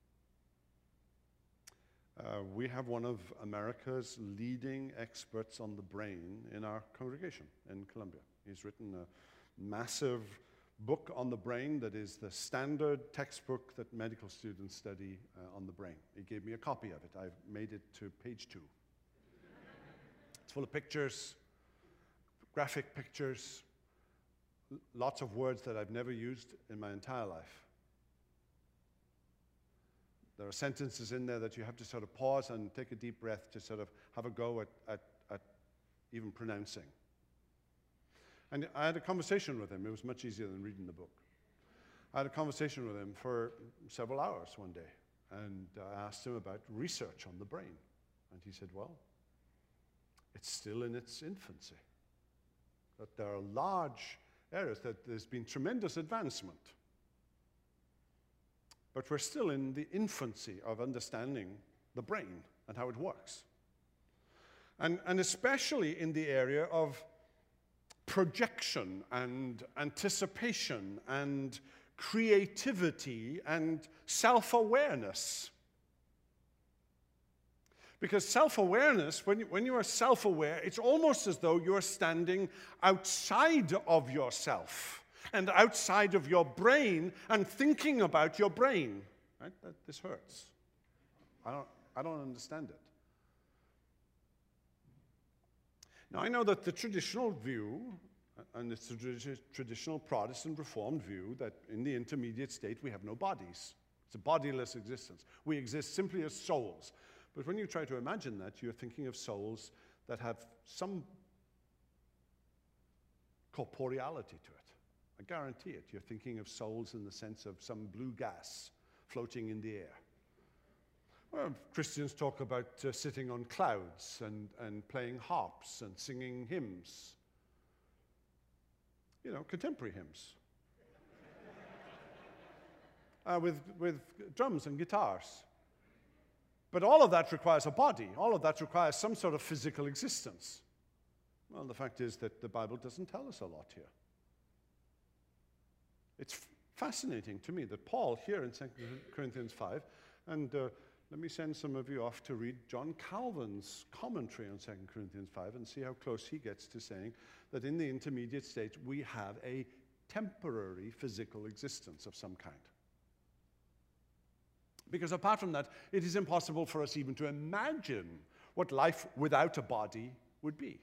Uh, we have one of America's leading experts on the brain in our congregation in Columbia. He's written a massive book on the brain that is the standard textbook that medical students study uh, on the brain. He gave me a copy of it. I've made it to page two. It's full of pictures, graphic pictures, lots of words that I've never used in my entire life. There are sentences in there that you have to sort of pause and take a deep breath to sort of have a go at, at, at even pronouncing. And I had a conversation with him. It was much easier than reading the book. I had a conversation with him for several hours one day, and I asked him about research on the brain. And he said, well, it's still in its infancy. That there are large areas that there's been tremendous advancement. But we're still in the infancy of understanding the brain and how it works. And, and especially in the area of projection and anticipation and creativity and self-awareness. Because self-awareness, when you, when you are self-aware, it's almost as though you're standing outside of yourself and outside of your brain and thinking about your brain. Right? That, this hurts. I don't, I don't understand it. Now, I know that the traditional view, and it's the traditional Protestant Reformed view, that in the intermediate state we have no bodies. It's a bodiless existence. We exist simply as souls. But when you try to imagine that, you're thinking of souls that have some corporeality to it. I guarantee it. You're thinking of souls in the sense of some blue gas floating in the air. Well, Christians talk about uh, sitting on clouds and, and playing harps and singing hymns. You know, contemporary hymns. uh, with, with drums and guitars. But all of that requires a body. All of that requires some sort of physical existence. Well, the fact is that the Bible doesn't tell us a lot here. It's fascinating to me that Paul here in Second Corinthians five, and uh, let me send some of you off to read John Calvin's commentary on Second Corinthians five and see how close he gets to saying that in the intermediate stage we have a temporary physical existence of some kind. Because apart from that, it is impossible for us even to imagine what life without a body would be.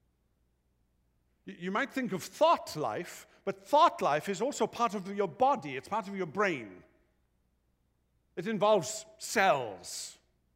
You might think of thought life, but thought life is also part of your body. It's part of your brain. It involves cells.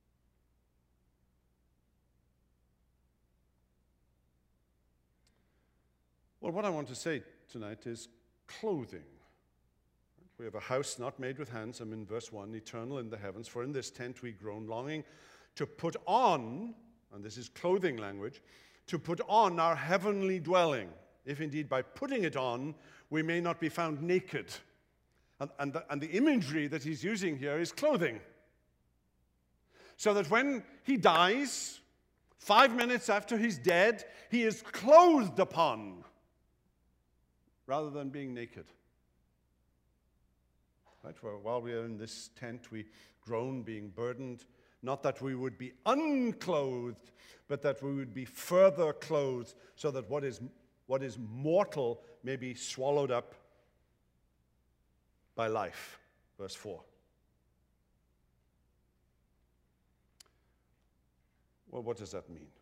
Well, what I want to say tonight is clothing. We have a house not made with hands. I'm in verse one, eternal in the heavens. For in this tent we groan, longing to put on, and this is clothing language, to put on our heavenly dwelling, if indeed by putting it on we may not be found naked. And, and, the, and the imagery that he's using here is clothing. So that when he dies, five minutes after he's dead, he is clothed upon, rather than being naked. Right? For while we are in this tent, we groan, being burdened, not that we would be unclothed, but that we would be further clothed, so that what is, what is mortal may be swallowed up by life. Verse four. Well, what does that mean?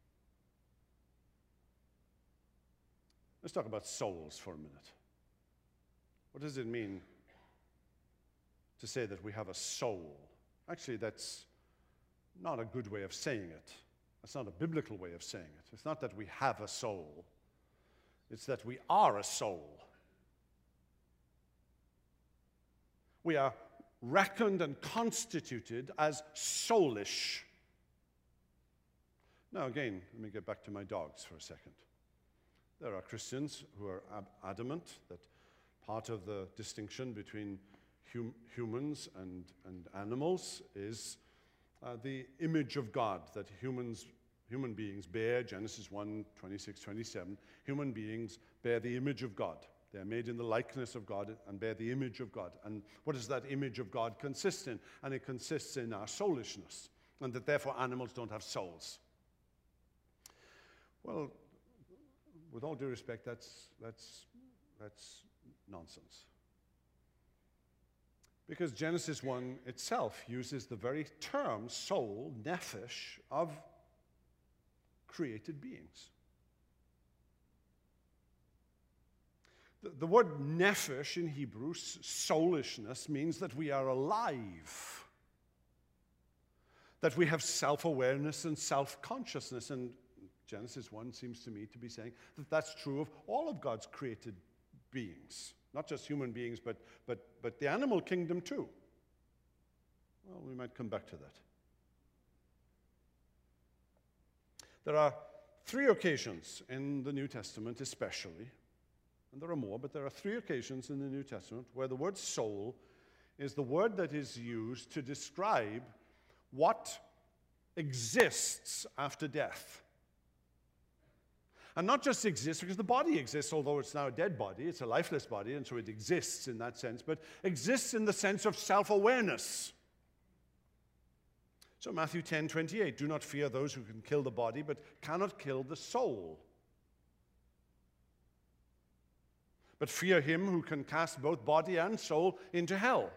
Let's talk about souls for a minute. What does it mean to say that we have a soul? Actually, that's not a good way of saying it. That's not a biblical way of saying it. It's not that we have a soul. It's that we are a soul. We are reckoned and constituted as soulish. Now again, let me get back to my dogs for a second. There are Christians who are ab- adamant that part of the distinction between hum- humans and, and animals is uh, the image of God that humans, human beings bear. Genesis one, twenty-six, twenty-seven. Human beings bear the image of God. They are made in the likeness of God and bear the image of God. And what does that image of God consist in? And it consists in our soulishness, and that therefore animals don't have souls. Well, with all due respect, that's, that's, that's nonsense. Because Genesis one itself uses the very term soul, nephesh, of created beings. The, the word nephesh in Hebrew, soulishness, means that we are alive, that we have self-awareness and self-consciousness. And Genesis one seems to me to be saying that that's true of all of God's created beings. Not just human beings, but, but, but the animal kingdom too. Well, we might come back to that. There are three occasions in the New Testament especially, and there are more, but there are three occasions in the New Testament where the word soul is the word that is used to describe what exists after death. And not just exists because the body exists, although it's now a dead body, it's a lifeless body, and so it exists in that sense, but exists in the sense of self-awareness. So Matthew ten twenty-eight, do not fear those who can kill the body, but cannot kill the soul. But fear him who can cast both body and soul into hell.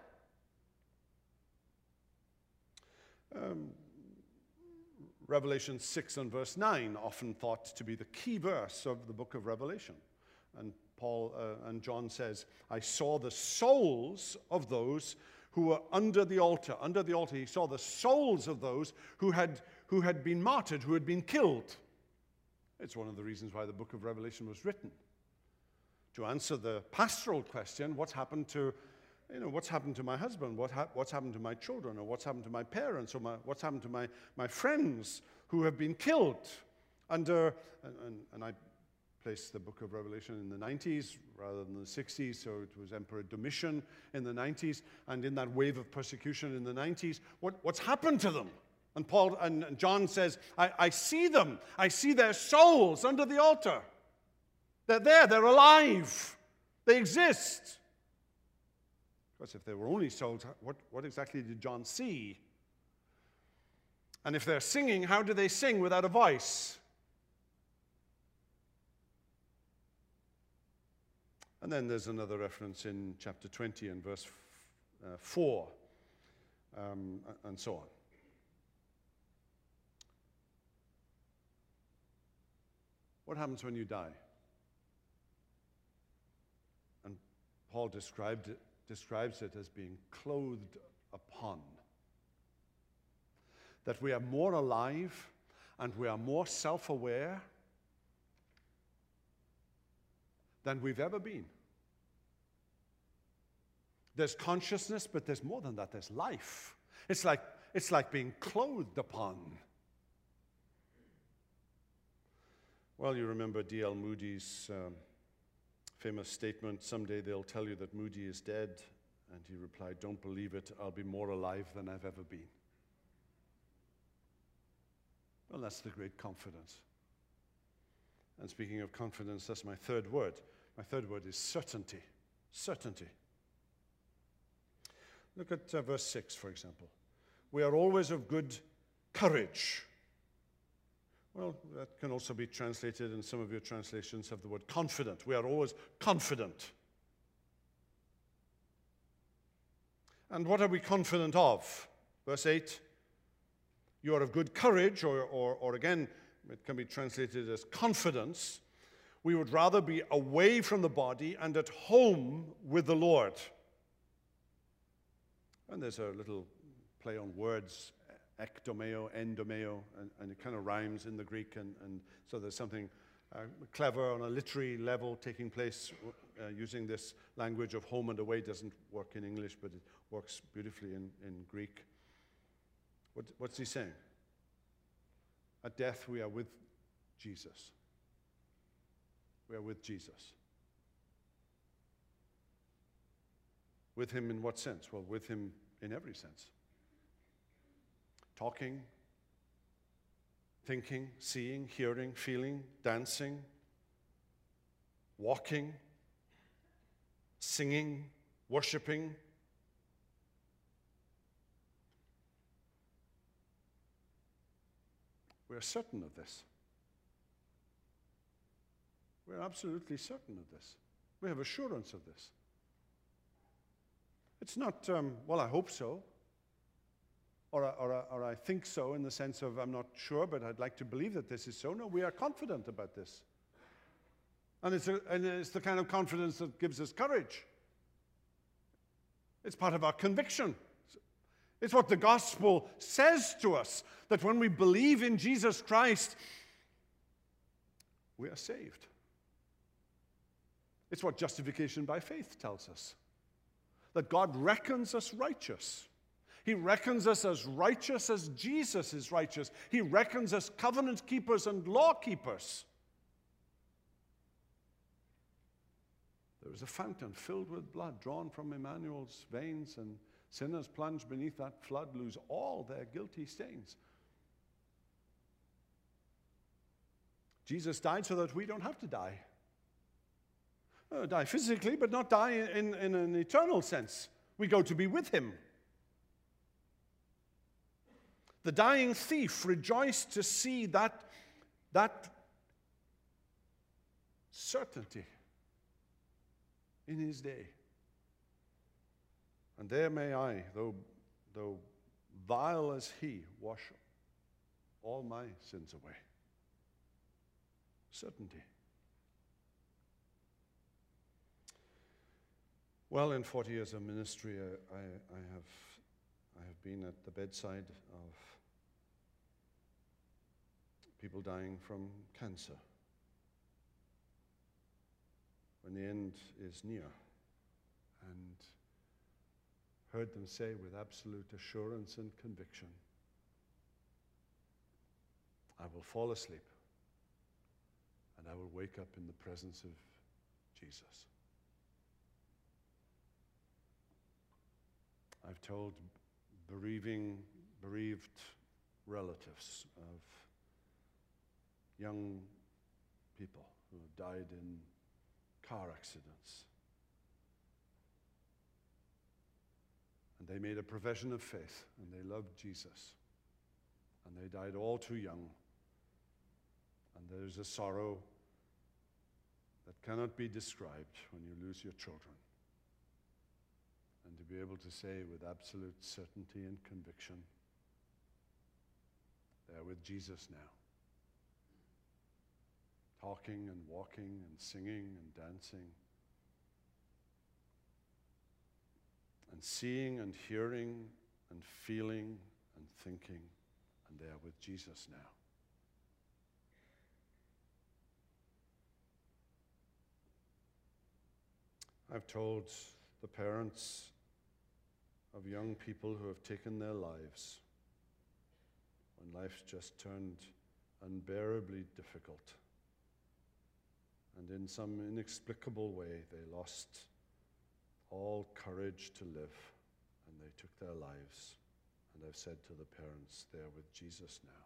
Um, Revelation six and verse nine, often thought to be the key verse of the book of Revelation. And Paul uh, and John says, I saw the souls of those who were under the altar. Under the altar, he saw the souls of those who had, who had been martyred, who had been killed. It's one of the reasons why the book of Revelation was written. To answer the pastoral question, what's happened to You know, what's happened to my husband? What ha- what's happened to my children? Or what's happened to my parents? Or my, what's happened to my, my friends who have been killed? Under, and, and, and I placed the book of Revelation in the nineties rather than the sixties, so it was Emperor Domitian in the nineties. And in that wave of persecution in the nineties, what, what's happened to them? And Paul and, and John says, I, I see them. I see their souls under the altar. They're there. They're alive. They exist. Because if they were only souls, what, what exactly did John see? And if they're singing, how do they sing without a voice? And then there's another reference in chapter twenty and verse uh, four, um, and so on. What happens when you die? And Paul described it, describes it as being clothed upon. That we are more alive and we are more self-aware than we've ever been. There's consciousness, but there's more than that. There's life. It's like, it's like being clothed upon. Well, you remember D L Moody's um, famous statement, someday they'll tell you that Moody is dead. And he replied, don't believe it, I'll be more alive than I've ever been. Well, that's the great confidence. And speaking of confidence, that's my third word. My third word is certainty. Certainty. Look at uh, verse six, for example. We are always of good courage. Well, that can also be translated, and some of your translations have the word confident. We are always confident. And what are we confident of? Verse eight, you are of good courage, or, or, or again, it can be translated as confidence. We would rather be away from the body and at home with the Lord. And there's a little play on words, ekdomeo, endomeo, and, and it kind of rhymes in the Greek, and, and so there's something uh, clever on a literary level taking place uh, using this language of home and away. It doesn't work in English, but it works beautifully in, in Greek. What, what's he saying? At death, we are with Jesus. We are with Jesus. With him in what sense? Well, with him in every sense. Talking, thinking, seeing, hearing, feeling, dancing, walking, singing, worshiping. We are certain of this. We're absolutely certain of this. We have assurance of this. It's not, um, well, I hope so, or, or, or I think so, in the sense of I'm not sure, but I'd like to believe that this is so. No, we are confident about this. And it's, a, and it's the kind of confidence that gives us courage. It's part of our conviction. It's what the gospel says to us, that when we believe in Jesus Christ, we are saved. It's what justification by faith tells us, that God reckons us righteous. He reckons us as righteous as Jesus is righteous. He reckons us covenant keepers and law keepers. There is a fountain filled with blood drawn from Emmanuel's veins, and sinners plunged beneath that flood lose all their guilty stains. Jesus died so that we don't have to die. Uh, die physically, but not die in, in an eternal sense. We go to be with him. The dying thief rejoiced to see that, that certainty in his day. And there may I, though, though vile as he, wash all my sins away. Certainty. Well, in forty years of ministry, I, I, I have I have been at the bedside of people dying from cancer, when the end is near, and heard them say with absolute assurance and conviction, I will fall asleep and I will wake up in the presence of Jesus. I've told bereaving, bereaved relatives of young people who have died in car accidents. they made a profession of faith, and they loved Jesus. And they died all too young. And there's a sorrow that cannot be described when you lose your children. And to be able to say with absolute certainty and conviction, they're with Jesus now. Talking and walking and singing and dancing. And seeing and hearing and feeling and thinking, and they are with Jesus now. I've told the parents of young people who have taken their lives when life's just turned unbearably difficult, and in some inexplicable way they lost all courage to live, and they took their lives. And I've said to the parents, they're with Jesus now.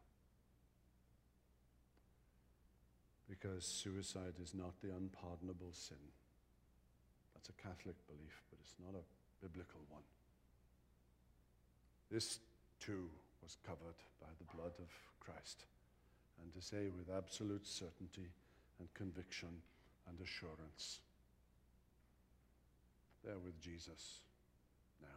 Because suicide is not the unpardonable sin. That's a Catholic belief, but it's not a biblical one. This too was covered by the blood of Christ. And to say with absolute certainty and conviction and assurance, they're with Jesus now.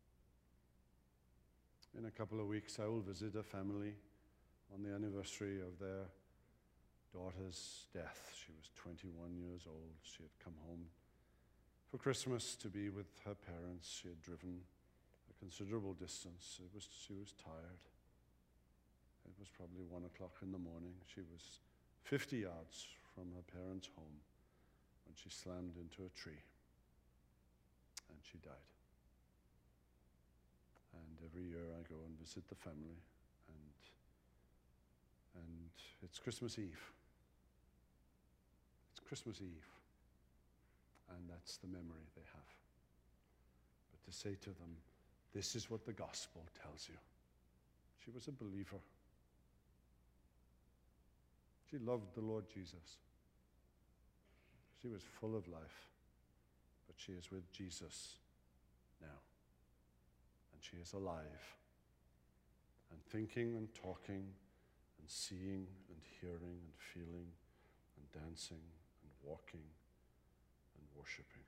In a couple of weeks, I will visit a family on the anniversary of their daughter's death. She was twenty-one years old. She had come home for Christmas to be with her parents. She had driven a considerable distance. It was, she was tired. It was probably one o'clock in the morning. She was fifty yards from her parents' home when she slammed into a tree. And she died. And every year I go and visit the family, and and it's Christmas Eve. It's Christmas Eve, and that's the memory they have. But to say to them, this is what the gospel tells you. She was a believer. She loved the Lord Jesus. She was full of life. But she is with Jesus now. And she is alive. And thinking and talking and seeing and hearing and feeling and dancing and walking and worshiping.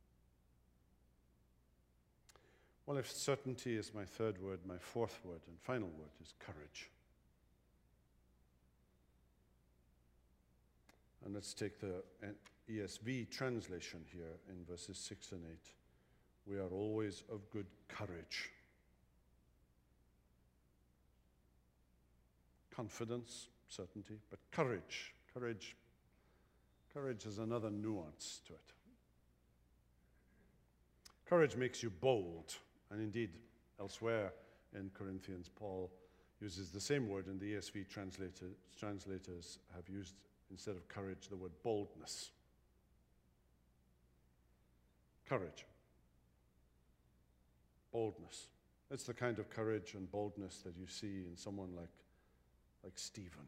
Well, if certainty is my third word, my fourth word and final word is courage. And let's take the E S V translation here in verses six and eight. We are always of good courage. Confidence, certainty, but courage. Courage, courage has another nuance to it. Courage makes you bold, and indeed, elsewhere in Corinthians, Paul uses the same word, and the E S V translator, translators have used, instead of courage, the word boldness. Courage. Boldness. It's the kind of courage and boldness that you see in someone like, like Stephen,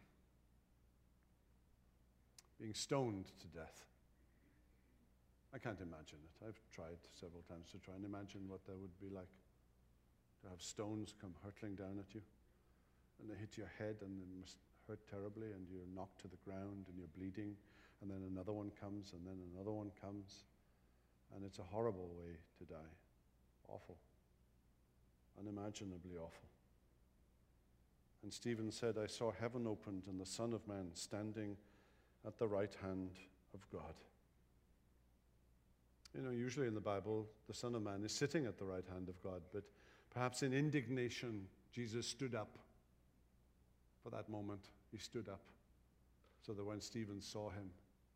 being stoned to death. I can't imagine it. I've tried several times to try and imagine what that would be like, to have stones come hurtling down at you, and they hit your head, and it must hurt terribly, and you're knocked to the ground, and you're bleeding, and then another one comes, and then another one comes, and it's a horrible way to die. Awful. Unimaginably awful. And Stephen said, I saw heaven opened and the Son of Man standing at the right hand of God. You know, usually in the Bible, the Son of Man is sitting at the right hand of God, but perhaps in indignation, Jesus stood up. For that moment, he stood up, so that when Stephen saw him,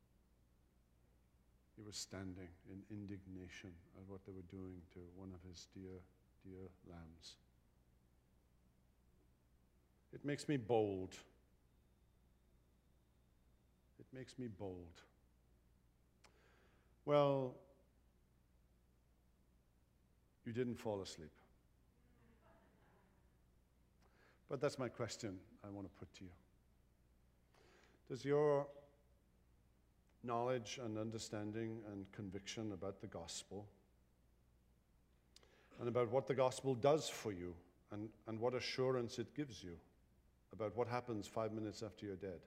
he was standing in indignation at what they were doing to one of his dear, dear lambs. It makes me bold. It makes me bold. Well, you didn't fall asleep. But that's my question I want to put to you. Does your knowledge and understanding and conviction about the gospel and about what the gospel does for you and, and what assurance it gives you about what happens five minutes after you're dead.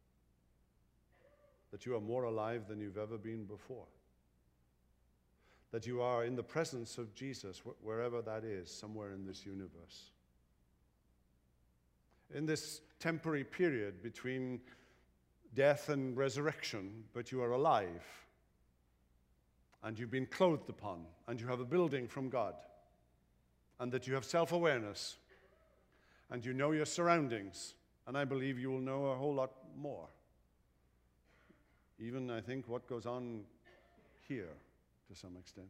That you are more alive than you've ever been before. That you are in the presence of Jesus, wh- wherever that is, somewhere in this universe. In this temporary period between death and resurrection, but you are alive, and you've been clothed upon, and you have a building from God, and that you have self-awareness, and you know your surroundings, and I believe you will know a whole lot more. Even, I think, what goes on here, to some extent.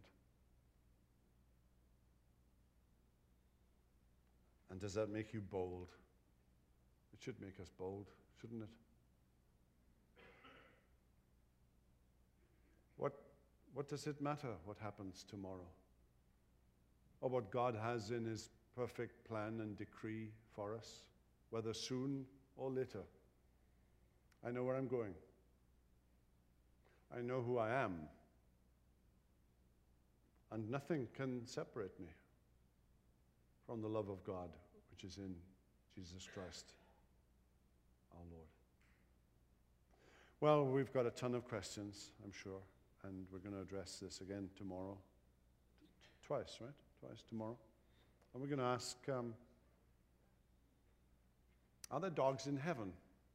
And does that make you bold? It should make us bold, shouldn't it? What, what does it matter what happens tomorrow? Or what God has in his perfect plan and decree for us, whether soon or later. I know where I'm going. I know who I am. And nothing can separate me from the love of God, which is in Jesus Christ, our Lord. Well, we've got a ton of questions, I'm sure, and we're going to address this again tomorrow. Twice, right? Twice tomorrow. And we're going to ask, um, are there dogs in heaven?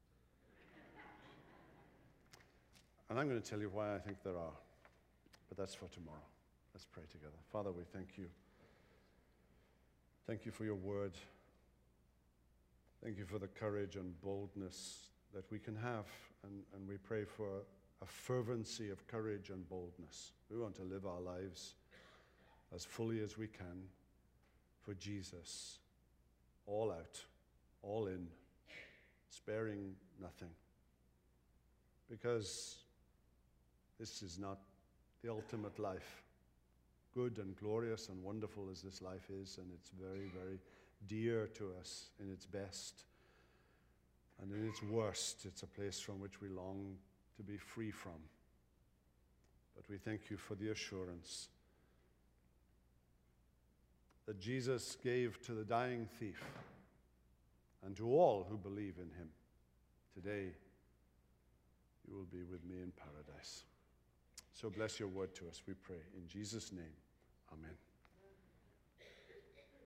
And I'm going to tell you why I think there are. But that's for tomorrow. Let's pray together. Father, we thank you. Thank you for your word. Thank you for the courage and boldness that we can have. And, and we pray for a fervency of courage and boldness. We want to live our lives as fully as we can for Jesus, all out, all in, sparing nothing. Because this is not the ultimate life. Good and glorious and wonderful as this life is, and it's very, very dear to us in its best. And in its worst, it's a place from which we long to be free from. But we thank you for the assurance that Jesus gave to the dying thief and to all who believe in him. Today, you will be with me in paradise. So bless your word to us, we pray. In Jesus' name, amen.